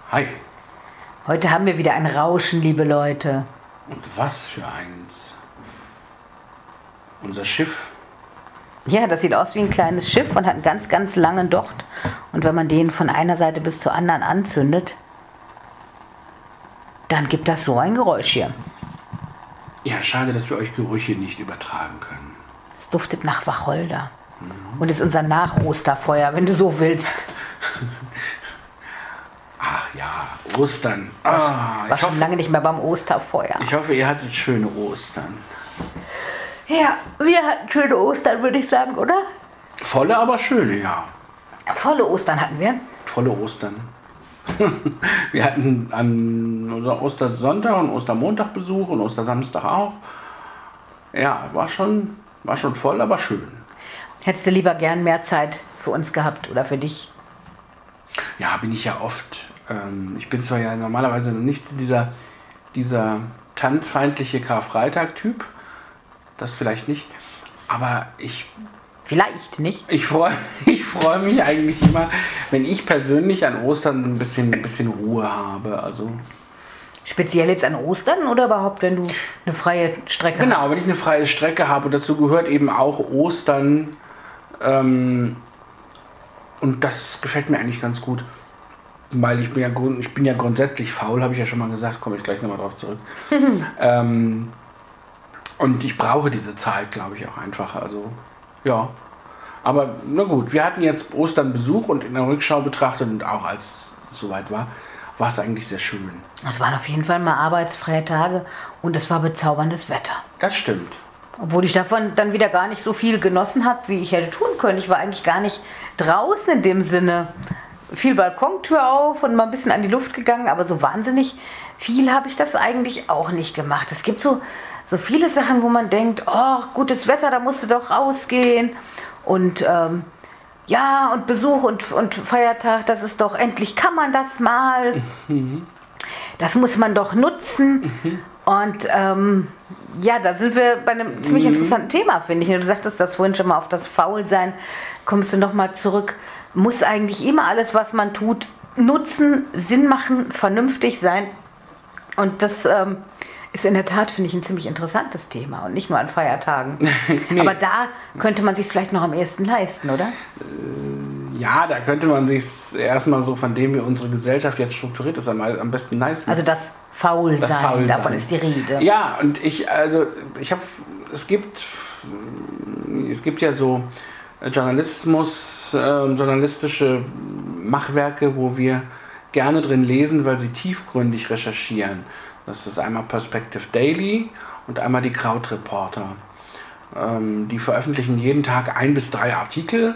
Hi. Heute haben wir wieder ein Rauschen, liebe Leute. Und was für eins? Unser Schiff. Ja, das sieht aus wie ein kleines Schiff und hat einen ganz, ganz langen Docht. Und wenn man den von einer Seite bis zur anderen anzündet, dann gibt das so ein Geräusch hier. Ja, schade, dass wir euch Gerüche nicht übertragen können. Es duftet nach Wacholder. Und ist unser Nach-Osterfeuer, wenn du so willst. Ach ja, Ostern. War schon lange nicht mehr beim Osterfeuer. Ich hoffe, ihr hattet schöne Ostern. Ja, wir hatten schöne Ostern, würde ich sagen, oder? Volle, aber schöne, ja. Volle Ostern hatten wir. Volle Ostern. Wir hatten an unser Ostersonntag und Ostermontag Besuch und Ostersamstag auch. Ja, war schon voll, aber schön. Hättest du lieber gern mehr Zeit für uns gehabt oder für dich? Ja, bin ich ja oft. Ich bin zwar ja normalerweise nicht dieser tanzfeindliche Karfreitag-Typ. Das vielleicht nicht. Aber Vielleicht nicht. ich freue mich eigentlich immer, wenn ich persönlich an Ostern ein bisschen Ruhe habe. Also Speziell jetzt an Ostern oder überhaupt, wenn du eine freie Strecke hast? genau, wenn ich eine freie Strecke habe. Und dazu gehört eben auch Ostern. Und das gefällt mir eigentlich ganz gut. Weil ich bin ja grundsätzlich faul, habe ich ja schon mal gesagt, komme ich gleich nochmal drauf zurück. Und ich brauche diese Zeit, glaube ich, auch einfach. Also, ja. Aber na gut, wir hatten jetzt Ostern Besuch und in der Rückschau betrachtet und auch als es soweit war es eigentlich sehr schön. Es waren auf jeden Fall mal arbeitsfreie Tage und es war bezauberndes Wetter. Das stimmt. Obwohl ich davon dann wieder gar nicht so viel genossen habe, wie ich hätte tun können. Ich war eigentlich gar nicht draußen in dem Sinne. Viel Balkontür auf und mal ein bisschen an die Luft gegangen, aber so wahnsinnig viel habe ich das eigentlich auch nicht gemacht. Es gibt so viele Sachen, wo man denkt, oh, gutes Wetter, da musst du doch rausgehen. Und ja, und Besuch und Feiertag, das ist doch, endlich kann man das mal. Das muss man doch nutzen. Und ja, da sind wir bei einem ziemlich interessanten Thema, finde ich. Du sagtest das vorhin schon mal, auf das Faulsein kommst du nochmal zurück. Muss eigentlich immer alles, was man tut, nutzen, Sinn machen, vernünftig sein. Und das ist in der Tat, finde ich, ein ziemlich interessantes Thema und nicht nur an Feiertagen. Nee. Aber da könnte man sich vielleicht noch am ehesten leisten, oder? Ja, da könnte man sich erstmal so, von dem wie unsere Gesellschaft jetzt strukturiert ist, am besten leisten. Also das Faulsein, davon ist die Rede. Ja, und es gibt ja so journalistische Machwerke, wo wir gerne drin lesen, weil sie tiefgründig recherchieren. Das ist einmal Perspective Daily und einmal die Krautreporter. Die veröffentlichen jeden Tag 1 bis 3 Artikel,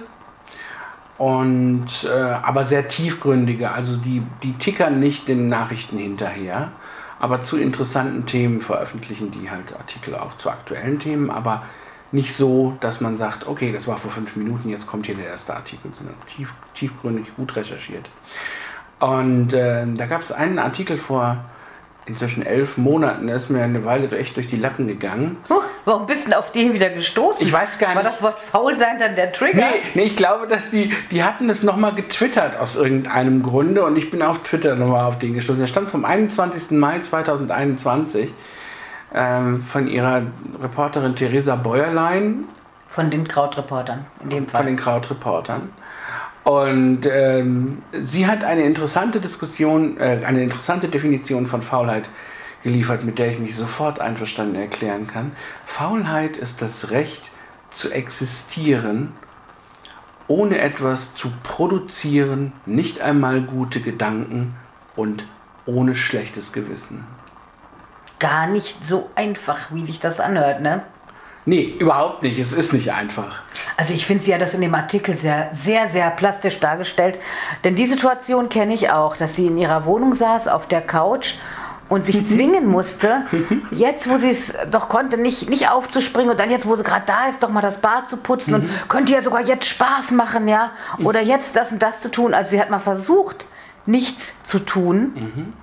aber sehr tiefgründige. Also die tickern nicht den Nachrichten hinterher, aber zu interessanten Themen veröffentlichen die halt Artikel auch zu aktuellen Themen, aber nicht so, dass man sagt, okay, das war vor 5 Minuten, jetzt kommt hier der erste Artikel, sondern tiefgründig gut recherchiert. Und da gab es einen Artikel vor inzwischen 11 Monaten, der ist mir eine Weile echt durch die Lappen gegangen. Warum bist du auf den wieder gestoßen? Ich weiß gar nicht. War das Wort Faulsein dann der Trigger? Nee, ich glaube, dass die hatten das nochmal getwittert aus irgendeinem Grunde und ich bin auf Twitter nochmal auf den gestoßen. Der stammt vom 21. Mai 2021 von ihrer Reporterin Theresa Bäuerlein. Von den Krautreportern in dem Fall. Von den Krautreportern. Und sie hat eine interessante Definition von Faulheit geliefert, mit der ich mich sofort einverstanden erklären kann. Faulheit ist das Recht zu existieren, ohne etwas zu produzieren, nicht einmal gute Gedanken und ohne schlechtes Gewissen. Gar nicht so einfach, wie sich das anhört, ne? Nee, überhaupt nicht. Es ist nicht einfach. Also ich finde, sie hat das in dem Artikel sehr, sehr, sehr plastisch dargestellt. Denn die Situation kenne ich auch, dass sie in ihrer Wohnung saß, auf der Couch und sich zwingen musste, jetzt, wo sie es doch konnte, nicht aufzuspringen und dann jetzt, wo sie gerade da ist, doch mal das Bad zu putzen und könnte ja sogar jetzt Spaß machen, ja? Oder jetzt das und das zu tun. Also sie hat mal versucht, nichts zu tun.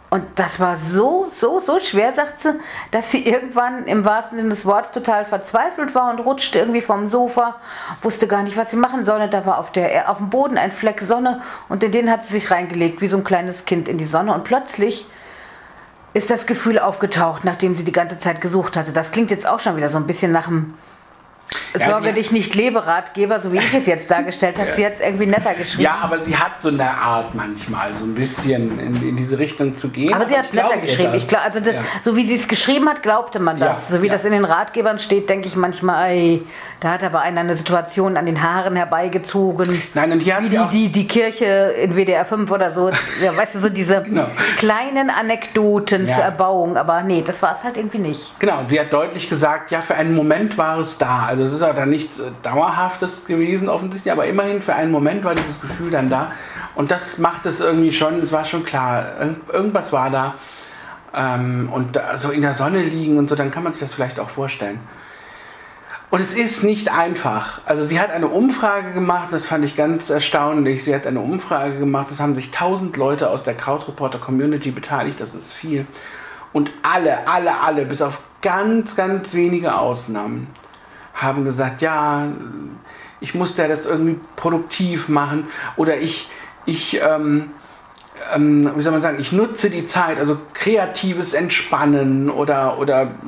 Und das war so schwer, sagt sie, dass sie irgendwann im wahrsten Sinne des Wortes total verzweifelt war und rutschte irgendwie vom Sofa, wusste gar nicht, was sie machen soll. Und da war auf dem Boden ein Fleck Sonne und in den hat sie sich reingelegt, wie so ein kleines Kind in die Sonne. Und plötzlich ist das Gefühl aufgetaucht, nachdem sie die ganze Zeit gesucht hatte. Das klingt jetzt auch schon wieder so ein bisschen nach einem Sorge dich nicht, Lebe-Ratgeber, so wie ich es jetzt dargestellt habe. Sie hat es irgendwie netter geschrieben. Ja, aber sie hat so eine Art manchmal, so ein bisschen in diese Richtung zu gehen. Aber sie hat es netter geschrieben. So wie sie es geschrieben hat, glaubte man das. So wie das in den Ratgebern steht, denke ich manchmal, ey, da hat aber einer eine Situation an den Haaren herbeigezogen. Nein, und hier hat die Kirche in WDR 5 oder so. Ja, weißt du, so diese kleinen Anekdoten zur Erbauung. Aber nee, das war es halt irgendwie nicht. Genau, und sie hat deutlich gesagt, ja, für einen Moment war es da. Also es ist auch dann nichts Dauerhaftes gewesen offensichtlich, aber immerhin für einen Moment war dieses Gefühl dann da. Und das macht es irgendwie schon, es war schon klar, irgendwas war da. Und so in der Sonne liegen und so, dann kann man sich das vielleicht auch vorstellen. Und es ist nicht einfach. Also sie hat eine Umfrage gemacht, das fand ich ganz erstaunlich. Sie hat eine Umfrage gemacht, es haben sich 1000 Leute aus der Krautreporter-Community beteiligt, das ist viel. Und alle, bis auf ganz, ganz wenige Ausnahmen, haben gesagt, ja, ich musste ja das irgendwie produktiv machen oder ich wie soll man sagen, ich nutze die Zeit, also kreatives Entspannen oder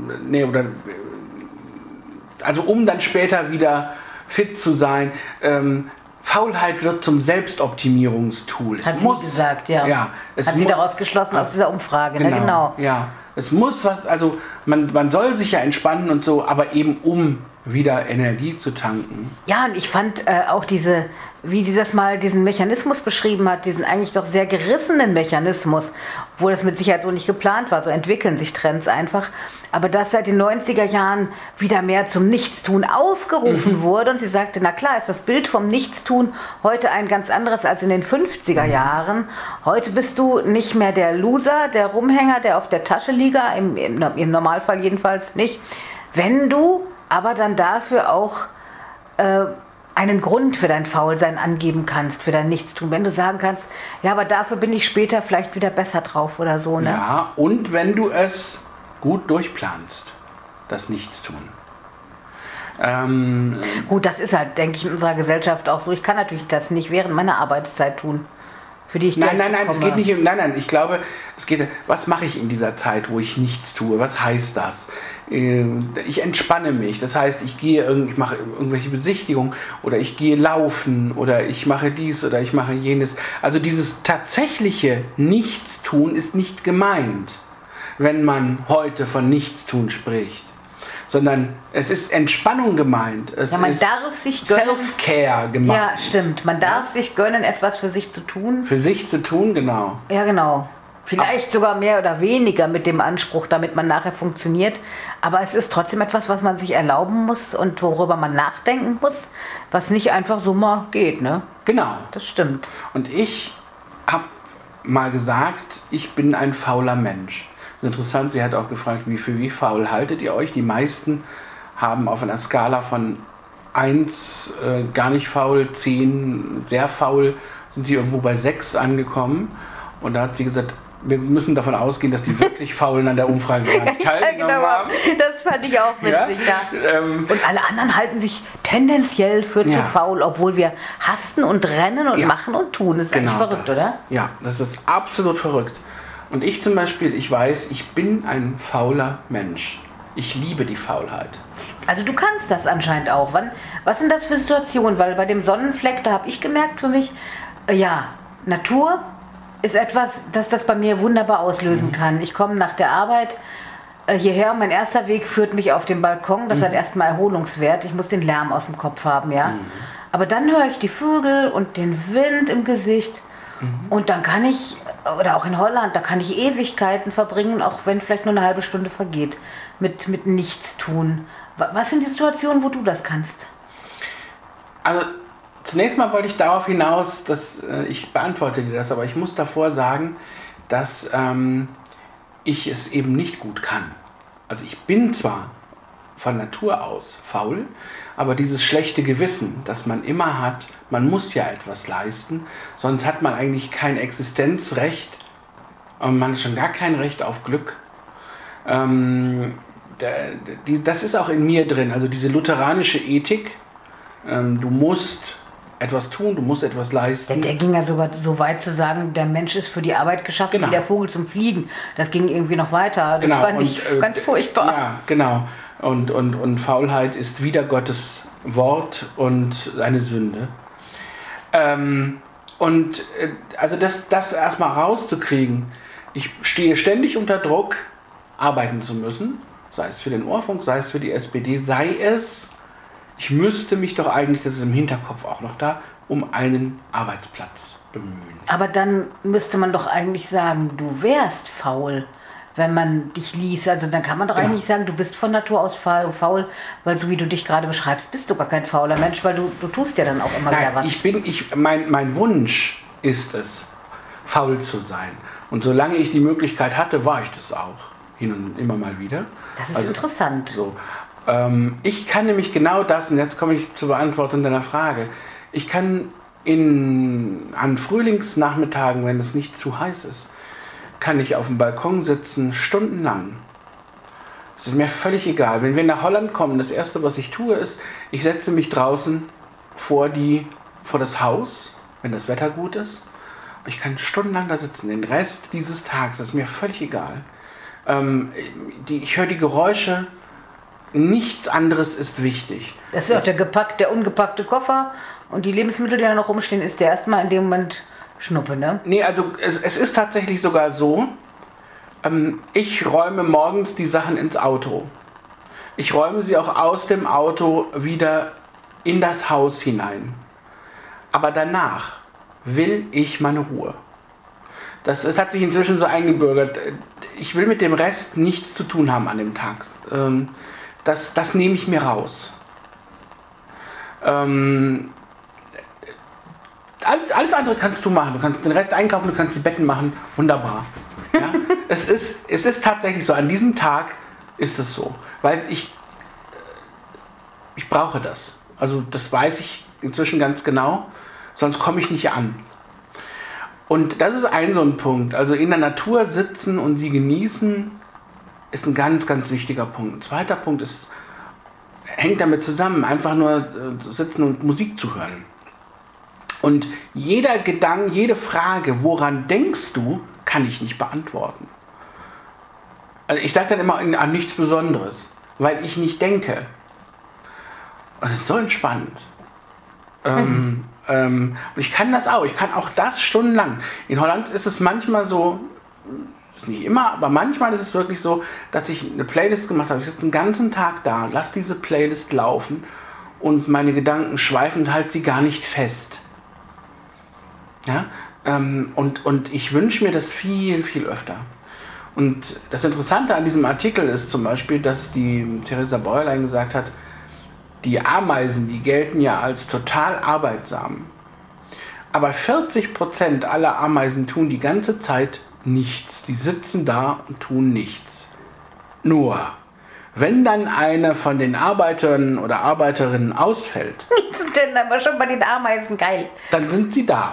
also um dann später wieder fit zu sein. Faulheit wird zum Selbstoptimierungstool. Hat sie gesagt, ja. Hat sie daraus geschlossen aus dieser Umfrage, genau. Ja, es muss was, also man soll sich ja entspannen und so, aber eben um wieder Energie zu tanken. Ja, und ich fand auch wie sie das mal, diesen Mechanismus beschrieben hat, diesen eigentlich doch sehr gerissenen Mechanismus, obwohl das mit Sicherheit so nicht geplant war, so entwickeln sich Trends einfach, aber dass seit den 90er Jahren wieder mehr zum Nichtstun aufgerufen wurde und sie sagte, na klar, ist das Bild vom Nichtstun heute ein ganz anderes als in den 50er Jahren. Heute bist du nicht mehr der Loser, der Rumhänger, der auf der Tasche liegt, im Normalfall jedenfalls nicht, wenn du aber dann dafür auch einen Grund für dein Faulsein angeben kannst, für dein Nichtstun. Wenn du sagen kannst, ja, aber dafür bin ich später vielleicht wieder besser drauf oder so. Ne? Ja, und wenn du es gut durchplanst, das Nichtstun. Gut, das ist halt, denke ich, in unserer Gesellschaft auch so. Ich kann natürlich das nicht während meiner Arbeitszeit tun. Für die ich Nein, es geht nicht. Nein, ich glaube, es geht. Was mache ich in dieser Zeit, wo ich nichts tue? Was heißt das? Ich entspanne mich. Das heißt, ich mache irgendwelche Besichtigungen oder ich gehe laufen oder ich mache dies oder ich mache jenes. Also dieses tatsächliche Nichtstun ist nicht gemeint, wenn man heute von Nichtstun spricht. Sondern es ist Entspannung gemeint. Man darf sich gönnen. Self-Care gemeint. Ja, stimmt. Man darf sich gönnen, etwas für sich zu tun. Für sich zu tun, genau. Ja, genau. Vielleicht sogar mehr oder weniger mit dem Anspruch, damit man nachher funktioniert. Aber es ist trotzdem etwas, was man sich erlauben muss und worüber man nachdenken muss, was nicht einfach so mal geht, ne? Genau. Das stimmt. Und ich habe mal gesagt, ich bin ein fauler Mensch. Das ist interessant, sie hat auch gefragt, wie faul haltet ihr euch? Die meisten haben auf einer Skala von 1 gar nicht faul, 10 sehr faul, sind sie irgendwo bei 6 angekommen. Und da hat sie gesagt, wir müssen davon ausgehen, dass die wirklich Faulen an der Umfrage gar nicht teilgenommen haben. Das fand ich auch witzig, ja. Und alle anderen halten sich tendenziell für zu faul, obwohl wir hasten und rennen und machen und tun. Das ist eigentlich verrückt, oder? Ja, das ist absolut verrückt. Und ich zum Beispiel, ich weiß, ich bin ein fauler Mensch. Ich liebe die Faulheit. Also du kannst das anscheinend auch. Was sind das für Situationen? Weil bei dem Sonnenfleck, da habe ich gemerkt für mich, Natur ist etwas, das bei mir wunderbar auslösen kann. Ich komme nach der Arbeit hierher, mein erster Weg führt mich auf den Balkon. Das hat erstmal Erholungswert. Ich muss den Lärm aus dem Kopf haben, ja. Aber dann höre ich die Vögel und den Wind im Gesicht. Und dann kann ich, oder auch in Holland, da kann ich Ewigkeiten verbringen, auch wenn vielleicht nur eine halbe Stunde vergeht, mit nichts tun. Was sind die Situationen, wo du das kannst? Also zunächst mal wollte ich darauf hinaus, dass ich beantworte dir das, aber ich muss davor sagen, dass ich es eben nicht gut kann. Also ich bin zwar von Natur aus faul, aber dieses schlechte Gewissen, das man immer hat, man muss ja etwas leisten, sonst hat man eigentlich kein Existenzrecht und man hat schon gar kein Recht auf Glück. Das ist auch in mir drin, also diese lutheranische Ethik. Du musst etwas tun, du musst etwas leisten. Der ging ja sogar so weit zu sagen, der Mensch ist für die Arbeit geschaffen, wie der Vogel zum Fliegen. Das ging irgendwie noch weiter. Das fand ich ganz furchtbar. Ja, genau. Und Faulheit ist wider Gottes Wort und eine Sünde. Also das erstmal rauszukriegen. Ich stehe ständig unter Druck, arbeiten zu müssen. Sei es für den Ohrfunk, sei es für die SPD, sei es... Ich müsste mich doch eigentlich, das ist im Hinterkopf auch noch da, um einen Arbeitsplatz bemühen. Aber dann müsste man doch eigentlich sagen, du wärst faul, wenn man dich liest. Also dann kann man doch eigentlich sagen, du bist von Natur aus faul, weil so wie du dich gerade beschreibst, bist du gar kein fauler Mensch, weil du tust ja dann auch immer wieder was. Mein Wunsch ist es, faul zu sein. Und solange ich die Möglichkeit hatte, war ich das auch. Hin und immer mal wieder. Das ist interessant. So. Ich kann nämlich genau das, und jetzt komme ich zur Beantwortung deiner Frage, ich kann an Frühlingsnachmittagen, wenn es nicht zu heiß ist, kann ich auf dem Balkon sitzen, stundenlang. Es ist mir völlig egal. Wenn wir nach Holland kommen, das Erste, was ich tue, ist, ich setze mich draußen vor das Haus, wenn das Wetter gut ist. Ich kann stundenlang da sitzen. Den Rest dieses Tages ist mir völlig egal. Ich höre die Geräusche. Nichts anderes ist wichtig. Das ist auch der ungepackte Koffer und die Lebensmittel, die da noch rumstehen, ist der erstmal in dem Moment Schnuppe, ne? Nee, also es ist tatsächlich sogar so, ich räume morgens die Sachen ins Auto. Ich räume sie auch aus dem Auto wieder in das Haus hinein. Aber danach will ich meine Ruhe. Das hat sich inzwischen so eingebürgert. Ich will mit dem Rest nichts zu tun haben an dem Tag. Das nehme ich mir raus. Alles andere kannst du machen. Du kannst den Rest einkaufen, du kannst die Betten machen. Wunderbar. Ja? Es ist tatsächlich so. An diesem Tag ist es so. Weil ich brauche das. Also das weiß ich inzwischen ganz genau. Sonst komme ich nicht an. Und das ist so ein Punkt. Also in der Natur sitzen und sie genießen, ist ein ganz, ganz wichtiger Punkt. Ein zweiter Punkt hängt damit zusammen, einfach nur sitzen und Musik zu hören. Und jeder Gedanke, jede Frage, woran denkst du, kann ich nicht beantworten. Also ich sage dann immer an nichts Besonderes, weil ich nicht denke. Und es ist so entspannt. Und ich kann das auch. Ich kann auch das stundenlang. In Holland ist es manchmal so, nicht immer, aber manchmal ist es wirklich so, dass ich eine Playlist gemacht habe. Ich sitze den ganzen Tag da, lasse diese Playlist laufen und meine Gedanken schweifen und halte sie gar nicht fest. Ja? Und ich wünsche mir das viel, viel öfter. Und das Interessante an diesem Artikel ist zum Beispiel, dass die Theresa Bäuerlein gesagt hat, die Ameisen, die gelten ja als total arbeitsam. Aber 40% aller Ameisen tun die ganze Zeit nichts. Die sitzen da und tun nichts. Nur, wenn dann eine von den Arbeitern oder Arbeiterinnen ausfällt, denn aber schon bei den Ameisen geil. Dann sind sie da.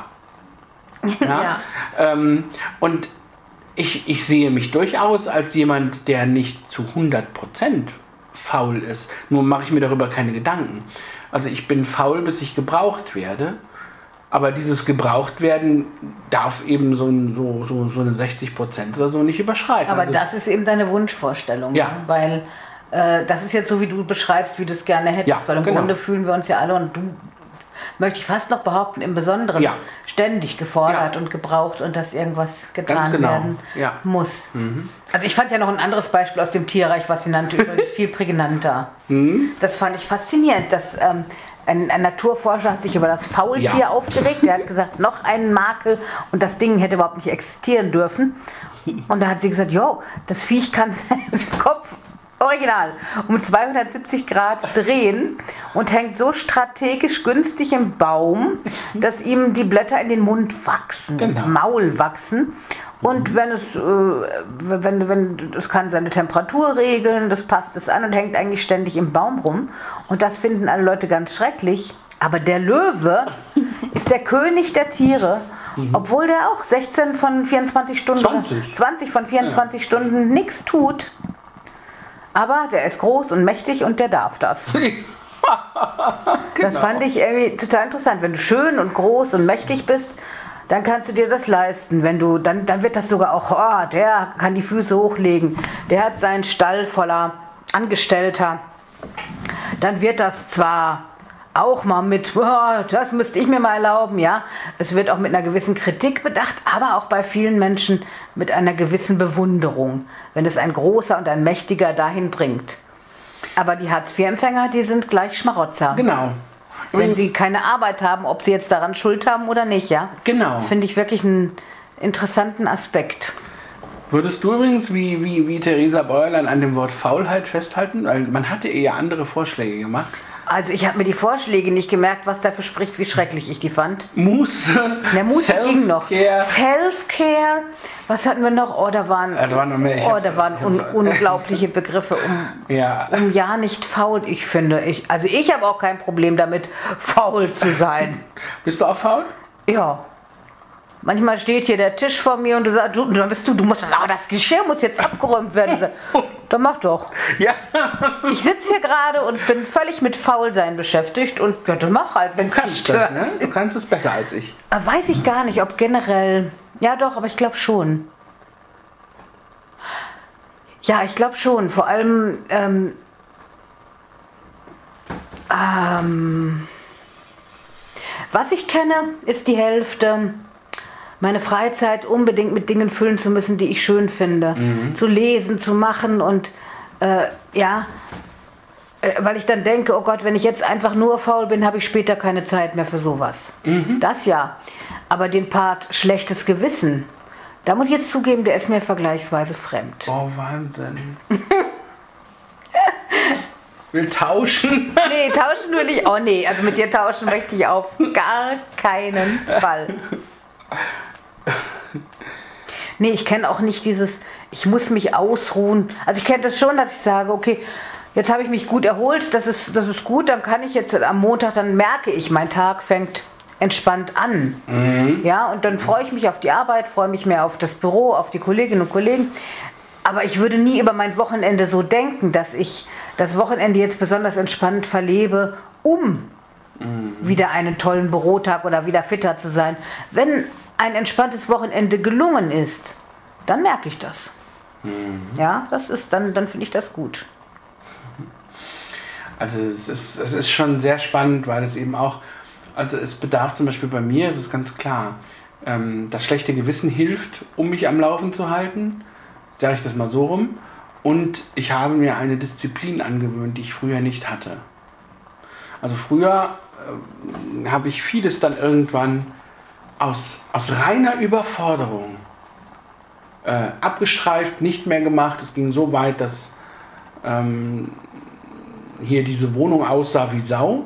Ja? Und ich sehe mich durchaus als jemand, der nicht zu 100% faul ist. Nur mache ich mir darüber keine Gedanken. Also ich bin faul, bis ich gebraucht werde. Aber dieses Gebrauchtwerden darf eben so eine 60% oder so nicht überschreiten. Aber also, das ist eben deine Wunschvorstellung. Ja. Weil das ist jetzt so, wie du beschreibst, wie du es gerne hättest. Ja, weil im genau. Grunde fühlen wir uns ja alle, und du, möchte ich fast noch behaupten, im Besonderen ständig gefordert und gebraucht und dass irgendwas getan werden muss. Mhm. Also ich fand ja noch ein anderes Beispiel aus dem Tierreich, was sie nannte, übrigens viel prägnanter. Das fand ich faszinierend, dass ein Naturforscher hat sich über das Faultier aufgeregt. Der hat gesagt, noch einen Makel und das Ding hätte überhaupt nicht existieren dürfen. Und da hat sie gesagt, jo, das Viech kann seinen Kopf original um 270 Grad drehen und hängt so strategisch günstig im Baum, dass ihm die Blätter in den Mund wachsen, ins Maul wachsen. Und wenn es kann seine Temperatur regeln, das passt es an und hängt eigentlich ständig im Baum rum. Und das finden alle Leute ganz schrecklich. Aber der Löwe ist der König der Tiere Obwohl der auch 16 von 24 Stunden, 20 von 24 Stunden nichts tut. Aber der ist groß und mächtig und der darf das. Das fand ich irgendwie total interessant. Wenn du schön und groß und mächtig bist, dann kannst du dir das leisten. Wenn du, dann wird das sogar auch, der kann die Füße hochlegen, der hat seinen Stall voller Angestellter. Dann wird das zwar auch mal mit, das müsste ich mir mal erlauben, ja. Es wird auch mit einer gewissen Kritik bedacht, aber auch bei vielen Menschen mit einer gewissen Bewunderung, wenn es ein großer und ein mächtiger dahin bringt. Aber die Hartz-IV-Empfänger, die sind gleich Schmarotzer. Genau. Wenn sie keine Arbeit haben, ob sie jetzt daran Schuld haben oder nicht, ja. Genau. Das finde ich wirklich einen interessanten Aspekt. Würdest du übrigens wie Theresa Bäuerlein an dem Wort Faulheit festhalten? Weil man hatte ihr ja andere Vorschläge gemacht. Also ich habe mir die Vorschläge nicht gemerkt, was dafür spricht, wie schrecklich ich die fand. Muße. Der Muße ging noch. Self-Care. Was hatten wir noch? Da waren noch mehr. Da waren unglaubliche Begriffe, um ja nicht faul. Ich finde, ich habe auch kein Problem damit, faul zu sein. Bist du auch faul? Ja. Manchmal steht hier der Tisch vor mir und du sagst, das Geschirr muss jetzt abgeräumt werden. Dann mach doch. Ja. Ich sitze hier gerade und bin völlig mit Faulsein beschäftigt und ja, dann mach halt, wenn es dich stört. Ne? Du kannst es besser als ich. Weiß ich gar nicht, ob generell. Ja doch, aber ich glaube schon. Ja, ich glaube schon. Vor allem was ich kenne, ist die Hälfte, meine Freizeit unbedingt mit Dingen füllen zu müssen, die ich schön finde. Zu lesen, zu machen und weil ich dann denke, oh Gott, wenn ich jetzt einfach nur faul bin, habe ich später keine Zeit mehr für sowas. Das ja. Aber den Part schlechtes Gewissen, da muss ich jetzt zugeben, der ist mir vergleichsweise fremd. Oh, Wahnsinn. Will tauschen? Nee, tauschen will ich auch nicht. Also mit dir tauschen möchte ich auf gar keinen Fall. Nee, ich kenne auch nicht dieses, ich muss mich ausruhen. Also ich kenne das schon, dass ich sage, okay, jetzt habe ich mich gut erholt, das ist gut, dann kann ich jetzt am Montag, dann merke ich, mein Tag fängt entspannt an. Ja, und dann freue ich mich auf die Arbeit, freue mich mehr auf das Büro, auf die Kolleginnen und Kollegen. Aber ich würde nie über mein Wochenende so denken, dass ich das Wochenende jetzt besonders entspannt verlebe, um wieder einen tollen Bürotag oder wieder fitter zu sein. Wenn ein entspanntes Wochenende gelungen ist, dann merke ich das. Ja, das ist dann finde ich das gut. Also es ist schon sehr spannend, weil es eben auch, also es bedarf zum Beispiel bei mir, es ist ganz klar, das schlechte Gewissen hilft, um mich am Laufen zu halten, sage ich das mal so rum, und ich habe mir eine Disziplin angewöhnt, die ich früher nicht hatte. Also früher habe ich vieles dann irgendwann aus reiner Überforderung abgestreift, nicht mehr gemacht. Es ging so weit, dass hier diese Wohnung aussah wie Sau.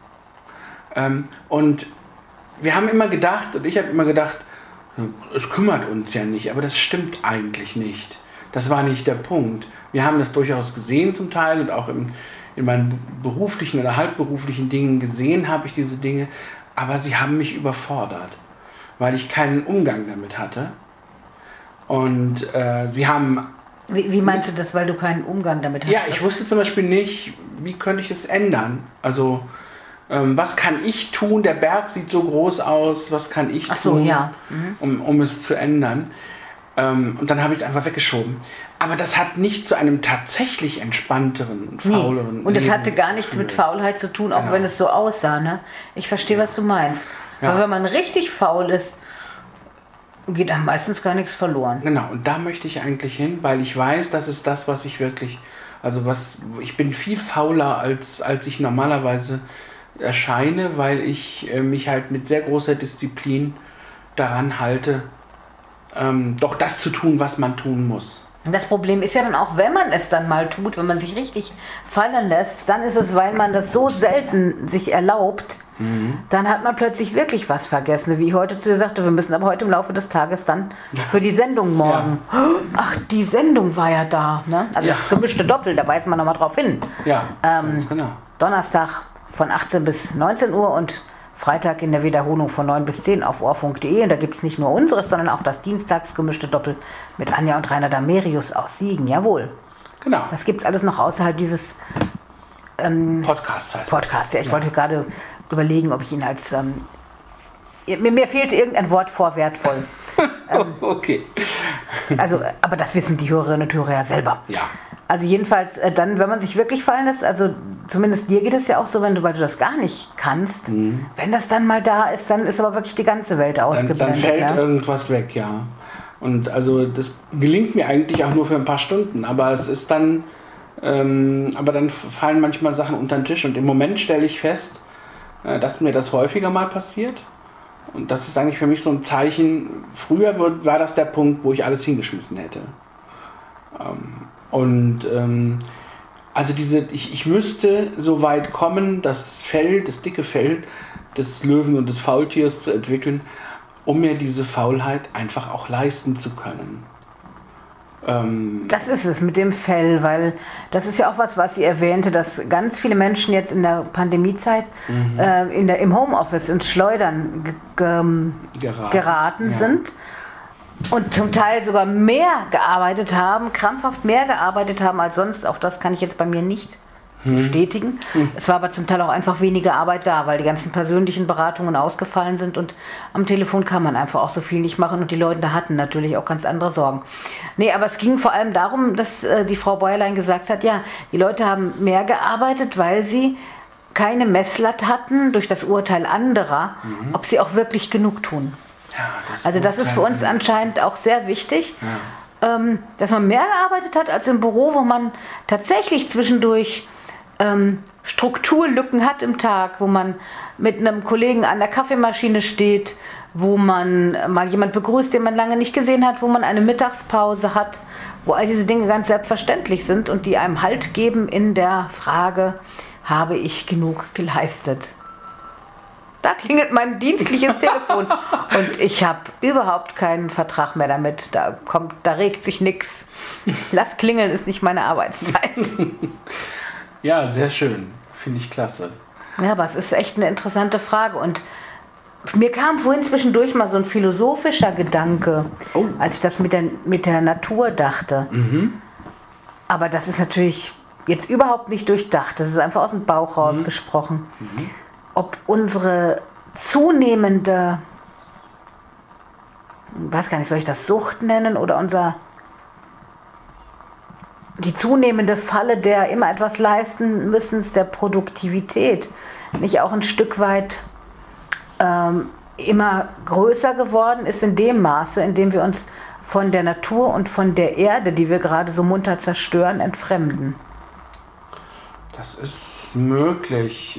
Und wir haben immer gedacht, und ich habe immer gedacht, es kümmert uns ja nicht, aber das stimmt eigentlich nicht. Das war nicht der Punkt. Wir haben das durchaus gesehen zum Teil und auch in meinen beruflichen oder halbberuflichen Dingen gesehen habe ich diese Dinge, aber sie haben mich überfordert, weil ich keinen Umgang damit hatte. Und sie haben... Wie meinst du das, weil du keinen Umgang damit hast? Ja, ich wusste zum Beispiel nicht, wie könnte ich es ändern. Also, was kann ich tun? Der Berg sieht so groß aus, was kann ich tun, um es zu ändern? Und dann habe ich es einfach weggeschoben. Aber das hat nicht zu einem tatsächlich entspannteren, fauleren Und es hatte gar nichts mit Faulheit zu tun, auch wenn es so aussah. Ne? Ich verstehe, was du meinst. Ja. Aber wenn man richtig faul ist, geht einem meistens gar nichts verloren. Genau, und da möchte ich eigentlich hin, weil ich weiß, das ist das, was ich wirklich... ich bin viel fauler, als ich normalerweise erscheine, weil ich mich halt mit sehr großer Disziplin daran halte, doch das zu tun, was man tun muss. Das Problem ist ja dann auch, wenn man es dann mal tut, wenn man sich richtig fallen lässt, dann ist es, weil man das so selten sich erlaubt, dann hat man plötzlich wirklich was vergessen. Wie ich heute zu dir sagte, wir müssen aber heute im Laufe des Tages dann für die Sendung morgen. Ja. Ach, die Sendung war ja da. Ne? Also das gemischte Doppel, da weisen wir nochmal drauf hin. Ja, ganz genau. Donnerstag von 18 bis 19 Uhr und Freitag in der Wiederholung von 9 bis 10 auf ohrfunk.de. Und da gibt es nicht nur unseres, sondern auch das dienstags gemischte Doppel mit Anja und Rainer Damerius aus Siegen. Jawohl. Genau. Das gibt es alles noch außerhalb dieses Podcast heißt Podcast. Ja, ich wollte gerade überlegen, ob ich ihn als... mir fehlte irgendein Wort vor wertvoll. Okay. Also, aber das wissen die Hörerinnen und Hörer ja selber. Ja. Also jedenfalls dann, wenn man sich wirklich fallen lässt, also zumindest dir geht es ja auch so, weil du das gar nicht kannst, wenn das dann mal da ist, dann ist aber wirklich die ganze Welt ausgeblendet. Dann fällt irgendwas weg, ja. Und also das gelingt mir eigentlich auch nur für ein paar Stunden, aber es ist dann, aber dann fallen manchmal Sachen unter den Tisch und im Moment stelle ich fest, dass mir das häufiger mal passiert. Und das ist eigentlich für mich so ein Zeichen, früher war das der Punkt, wo ich alles hingeschmissen hätte. Also ich müsste so weit kommen, das dicke Fell des Löwen und des Faultiers zu entwickeln, um mir diese Faulheit einfach auch leisten zu können. Das ist es mit dem Fell, weil das ist ja auch was sie erwähnte, dass ganz viele Menschen jetzt in der Pandemiezeit im Homeoffice ins Schleudern geraten sind und zum Teil sogar mehr gearbeitet haben, krampfhaft mehr gearbeitet haben als sonst. Auch das kann ich jetzt bei mir nicht bestätigen. Es war aber zum Teil auch einfach weniger Arbeit da, weil die ganzen persönlichen Beratungen ausgefallen sind und am Telefon kann man einfach auch so viel nicht machen und die Leute hatten natürlich auch ganz andere Sorgen. Nee, aber es ging vor allem darum, dass die Frau Bäuerlein gesagt hat, ja, die Leute haben mehr gearbeitet, weil sie keine Messlatte hatten durch das Urteil anderer, ob sie auch wirklich genug tun. Ja, das ist für uns anscheinend auch sehr wichtig. Ja. Dass man mehr gearbeitet hat als im Büro, wo man tatsächlich zwischendurch Strukturlücken hat im Tag, wo man mit einem Kollegen an der Kaffeemaschine steht, wo man mal jemand begrüßt, den man lange nicht gesehen hat, wo man eine Mittagspause hat, wo all diese Dinge ganz selbstverständlich sind und die einem Halt geben in der Frage, habe ich genug geleistet? Da klingelt mein dienstliches Telefon und ich habe überhaupt keinen Vertrag mehr damit. Da regt sich nichts. Lass klingeln, ist nicht meine Arbeitszeit. Ja, sehr schön. Finde ich klasse. Ja, aber es ist echt eine interessante Frage. Und mir kam vorhin zwischendurch mal so ein philosophischer Gedanke, als ich das mit der Natur dachte. Aber das ist natürlich jetzt überhaupt nicht durchdacht. Das ist einfach aus dem Bauch rausgesprochen. Ob unsere zunehmende, weiß gar nicht, soll ich das Sucht nennen oder die zunehmende Falle der immer etwas leisten müssens der Produktivität nicht auch ein Stück weit immer größer geworden ist in dem Maße, in dem wir uns von der Natur und von der Erde, die wir gerade so munter zerstören, entfremden. Das ist möglich.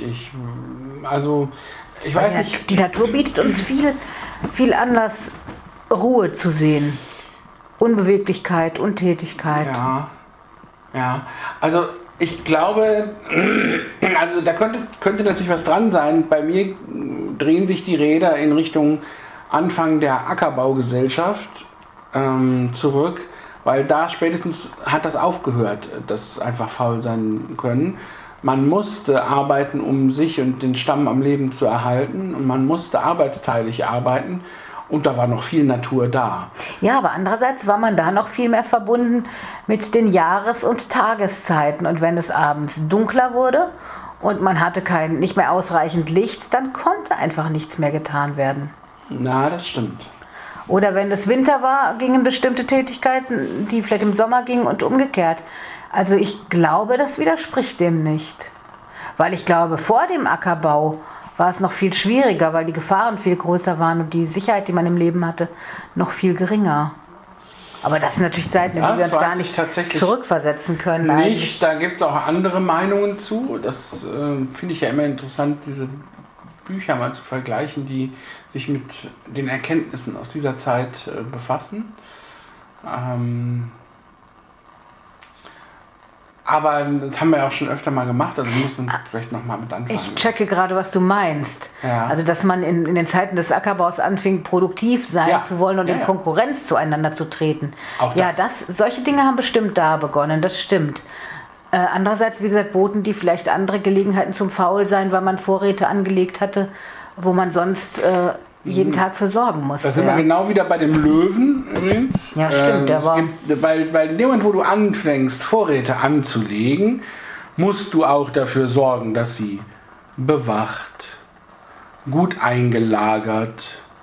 Ich weiß nicht. Die Natur bietet uns viel Anlass, Ruhe zu sehen. Unbeweglichkeit, Untätigkeit. Ja. Also ich glaube, also da könnte natürlich was dran sein. Bei mir drehen sich die Räder in Richtung Anfang der Ackerbaugesellschaft zurück, weil da spätestens hat das aufgehört, das einfach faul sein können. Man musste arbeiten, um sich und den Stamm am Leben zu erhalten, und man musste arbeitsteilig arbeiten. Und da war noch viel Natur da. Ja, aber andererseits war man da noch viel mehr verbunden mit den Jahres- und Tageszeiten. Und wenn es abends dunkler wurde und man hatte nicht mehr ausreichend Licht, dann konnte einfach nichts mehr getan werden. Na, das stimmt. Oder wenn es Winter war, gingen bestimmte Tätigkeiten, die vielleicht im Sommer gingen, und umgekehrt. Also ich glaube, das widerspricht dem nicht. Weil ich glaube, vor dem Ackerbau war es noch viel schwieriger, weil die Gefahren viel größer waren und die Sicherheit, die man im Leben hatte, noch viel geringer. Aber das sind natürlich Zeiten, in die wir uns gar nicht zurückversetzen können. Nicht, da gibt es auch andere Meinungen zu. Das finde ich ja immer interessant, diese Bücher mal zu vergleichen, die sich mit den Erkenntnissen aus dieser Zeit befassen. Aber das haben wir ja auch schon öfter mal gemacht, also muss man vielleicht nochmal mit anfangen. Ich checke gerade, was du meinst. Ja. Also, dass man in den Zeiten des Ackerbaus anfing, produktiv sein zu wollen und in Konkurrenz zueinander zu treten. Auch das. Solche Dinge haben bestimmt da begonnen, das stimmt. Andererseits, wie gesagt, boten die vielleicht andere Gelegenheiten zum Faulsein, weil man Vorräte angelegt hatte, wo man sonst jeden Tag für sorgen muss. Da sind wir genau wieder bei dem Löwen übrigens. Ja, stimmt. Weil in dem Moment, wo du anfängst, Vorräte anzulegen, musst du auch dafür sorgen, dass sie bewacht, gut eingelagert,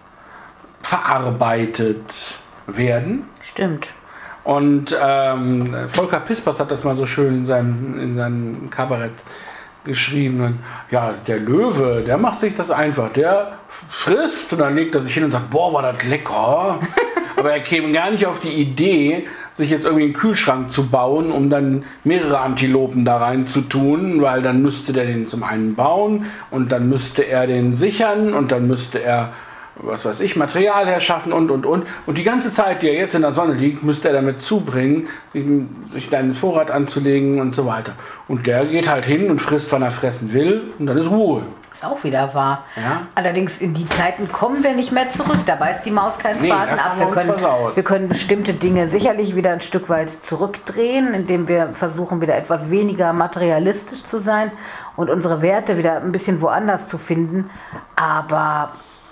verarbeitet werden. Stimmt. Und Volker Pispers hat das mal so schön in seinem Kabarett geschrieben. Ja, der Löwe, der macht sich das einfach. Der frisst und dann legt er sich hin und sagt, boah, war das lecker. Aber er käme gar nicht auf die Idee, sich jetzt irgendwie einen Kühlschrank zu bauen, um dann mehrere Antilopen da rein zu tun, weil dann müsste der den zum einen bauen und dann müsste er den sichern und dann müsste er, was weiß ich, Material herschaffen und. Und die ganze Zeit, die er jetzt in der Sonne liegt, müsste er damit zubringen, sich deinen Vorrat anzulegen und so weiter. Und der geht halt hin und frisst, wann er fressen will und dann ist Ruhe. Ist auch wieder wahr. Ja? Allerdings in die Zeiten kommen wir nicht mehr zurück. Da beißt die Maus keinen Faden ab. Wir können bestimmte Dinge sicherlich wieder ein Stück weit zurückdrehen, indem wir versuchen, wieder etwas weniger materialistisch zu sein und unsere Werte wieder ein bisschen woanders zu finden. Aber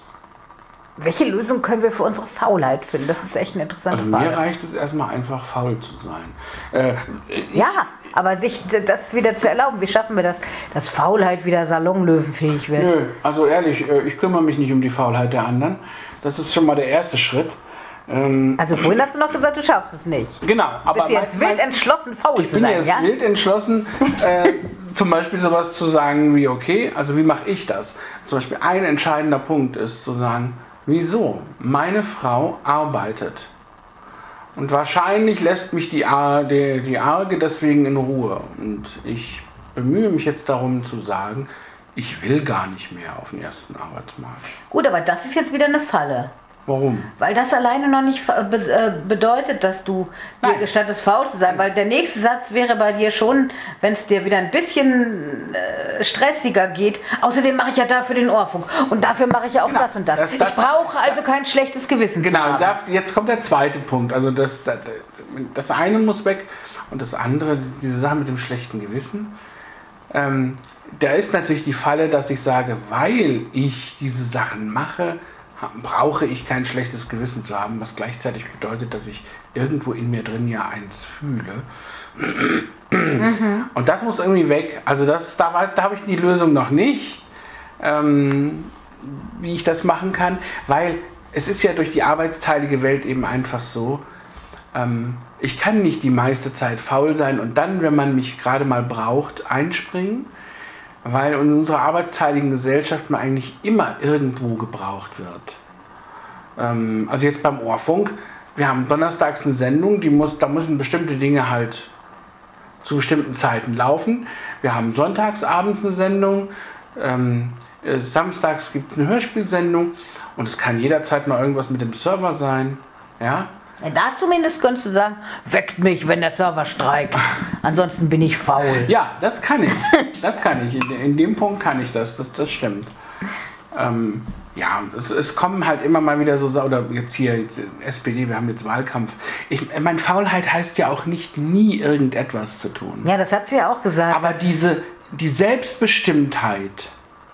welche Lösung können wir für unsere Faulheit finden? Das ist echt eine interessante Frage. Also mir reicht es erstmal einfach, faul zu sein. Ja, aber sich das wieder zu erlauben, wie schaffen wir das, dass Faulheit wieder salonlöwenfähig wird? Nö, also ehrlich, ich kümmere mich nicht um die Faulheit der anderen. Das ist schon mal der erste Schritt. Also vorhin hast du noch gesagt, du schaffst es nicht. Genau. Aber bist jetzt wild entschlossen, faul zu sein, ja? Ich bin jetzt wild entschlossen, zum Beispiel sowas zu sagen wie, okay, also wie mache ich das? Zum Beispiel ein entscheidender Punkt ist zu sagen, wieso? Meine Frau arbeitet. Und wahrscheinlich lässt mich die Arge deswegen in Ruhe. Und ich bemühe mich jetzt darum zu sagen, ich will gar nicht mehr auf den ersten Arbeitsmarkt. Gut, aber das ist jetzt wieder eine Falle. Warum? Weil das alleine noch nicht bedeutet, dass du dir gestattest, faul zu sein. Weil der nächste Satz wäre bei dir schon, wenn es dir wieder ein bisschen stressiger geht. Außerdem mache ich ja dafür den Ohrfunk. Und dafür mache ich ja auch das und das. Ich brauche also kein schlechtes Gewissen. Genau, jetzt kommt der zweite Punkt. Also das eine muss weg und das andere, diese Sache mit dem schlechten Gewissen. Da ist natürlich die Falle, dass ich sage, weil ich diese Sachen mache, brauche ich kein schlechtes Gewissen zu haben, was gleichzeitig bedeutet, dass ich irgendwo in mir drin ja eins fühle. Und das muss irgendwie weg. Also da habe ich die Lösung noch nicht, wie ich das machen kann, weil es ist ja durch die arbeitsteilige Welt eben einfach so, ich kann nicht die meiste Zeit faul sein und dann, wenn man mich gerade mal braucht, einspringen. Weil in unserer arbeitsteiligen Gesellschaft man eigentlich immer irgendwo gebraucht wird. Also jetzt beim Ohrfunk, wir haben donnerstags eine Sendung, da müssen bestimmte Dinge halt zu bestimmten Zeiten laufen. Wir haben sonntags abends eine Sendung, samstags gibt es eine Hörspielsendung und es kann jederzeit noch irgendwas mit dem Server sein. Ja? Da zumindest könntest du sagen, weckt mich, wenn der Server streikt. Ansonsten bin ich faul. Ja, das kann ich. Das kann ich. In dem Punkt kann ich das. Das stimmt. Ja, es kommen halt immer mal wieder so, oder jetzt SPD, wir haben jetzt Wahlkampf. Meine Faulheit heißt ja auch nicht, nie irgendetwas zu tun. Ja, das hat sie ja auch gesagt. Aber die Selbstbestimmtheit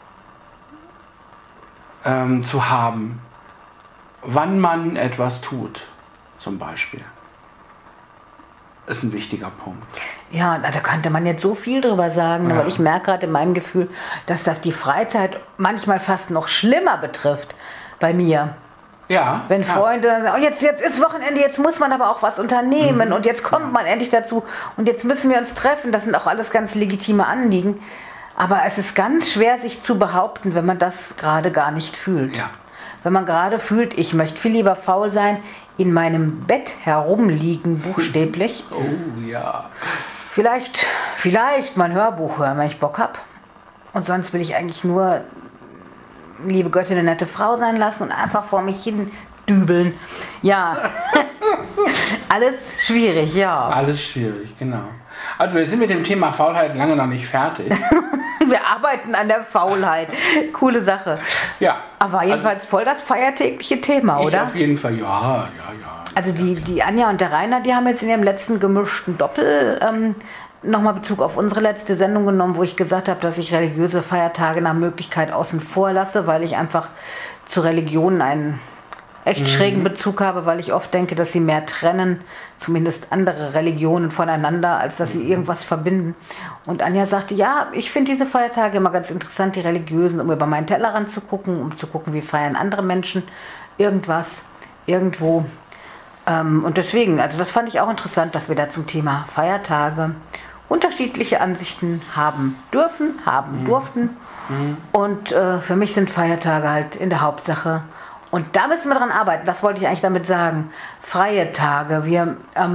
zu haben, wann man etwas tut, zum Beispiel, ist ein wichtiger Punkt. Ja, da könnte man jetzt so viel drüber sagen, aber ich merke gerade in meinem Gefühl, dass das die Freizeit manchmal fast noch schlimmer betrifft bei mir. Ja. Wenn Freunde sagen, oh, jetzt ist Wochenende, jetzt muss man aber auch was unternehmen und jetzt kommt man endlich dazu und jetzt müssen wir uns treffen. Das sind auch alles ganz legitime Anliegen. Aber es ist ganz schwer, sich zu behaupten, wenn man das gerade gar nicht fühlt. Ja. Wenn man gerade fühlt, ich möchte viel lieber faul sein, in meinem Bett herumliegen, buchstäblich. Oh ja. Vielleicht mein Hörbuch hören, wenn ich Bock habe. Und sonst will ich eigentlich nur, liebe Göttin, eine nette Frau sein lassen und einfach vor mich hin dübeln. Ja. Alles schwierig, ja. Alles schwierig, genau. Also wir sind mit dem Thema Faulheit lange noch nicht fertig. Wir arbeiten an der Faulheit. Coole Sache. Ja. Aber jedenfalls voll das feiertägliche Thema, oder? Auf jeden Fall, ja. Also die Anja und der Rainer, die haben jetzt in ihrem letzten gemischten Doppel nochmal Bezug auf unsere letzte Sendung genommen, wo ich gesagt habe, dass ich religiöse Feiertage nach Möglichkeit außen vor lasse, weil ich einfach zu Religionen einen echt schrägen Bezug habe, weil ich oft denke, dass sie mehr trennen, zumindest andere Religionen voneinander, als dass sie irgendwas verbinden. Und Anja sagte, ja, ich finde diese Feiertage immer ganz interessant, die religiösen, um über meinen Tellerrand zu gucken, um zu gucken, wie feiern andere Menschen irgendwas, irgendwo. Und deswegen, also das fand ich auch interessant, dass wir da zum Thema Feiertage unterschiedliche Ansichten haben dürfen, haben durften. Und für mich sind Feiertage halt in der Hauptsache. Und da müssen wir dran arbeiten, das wollte ich eigentlich damit sagen. Freie Tage, wir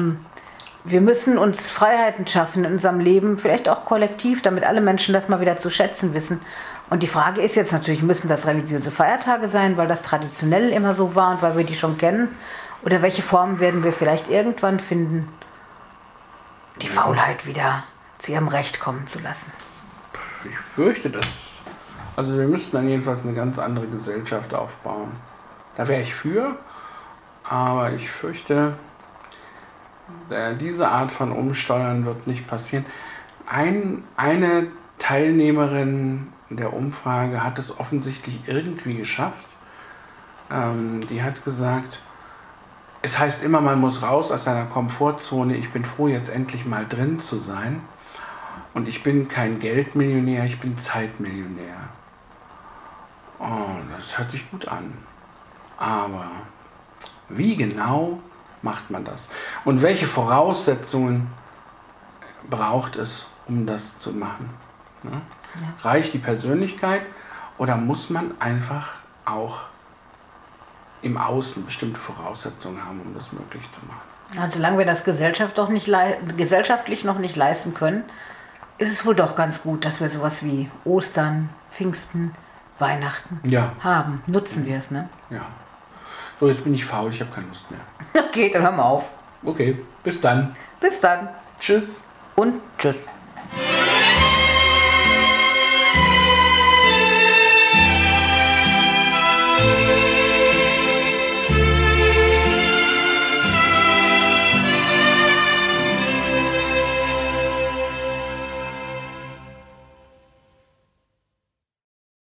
müssen uns Freiheiten schaffen in unserem Leben, vielleicht auch kollektiv, damit alle Menschen das mal wieder zu schätzen wissen. Und die Frage ist jetzt natürlich, müssen das religiöse Feiertage sein, weil das traditionell immer so war und weil wir die schon kennen? Oder welche Formen werden wir vielleicht irgendwann finden, die Faulheit wieder zu ihrem Recht kommen zu lassen? Ich fürchte das. Also wir müssten dann jedenfalls eine ganz andere Gesellschaft aufbauen. Da wäre ich für, aber ich fürchte, diese Art von Umsteuern wird nicht passieren. Eine Teilnehmerin der Umfrage hat es offensichtlich irgendwie geschafft. Die hat gesagt, es heißt immer, man muss raus aus seiner Komfortzone. Ich bin froh, jetzt endlich mal drin zu sein. Und ich bin kein Geldmillionär, ich bin Zeitmillionär. Oh, das hört sich gut an. Aber wie genau macht man das? Und welche Voraussetzungen braucht es, um das zu machen? Ne? Ja. Reicht die Persönlichkeit oder muss man einfach auch im Außen bestimmte Voraussetzungen haben, um das möglich zu machen? Also solange wir das gesellschaftlich noch nicht leisten können, ist es wohl doch ganz gut, dass wir sowas wie Ostern, Pfingsten, Weihnachten haben. Nutzen wir es, ne? Ja. So, jetzt bin ich faul, ich habe keine Lust mehr. Okay, dann hör mal auf. Okay, bis dann. Bis dann. Tschüss. Und tschüss.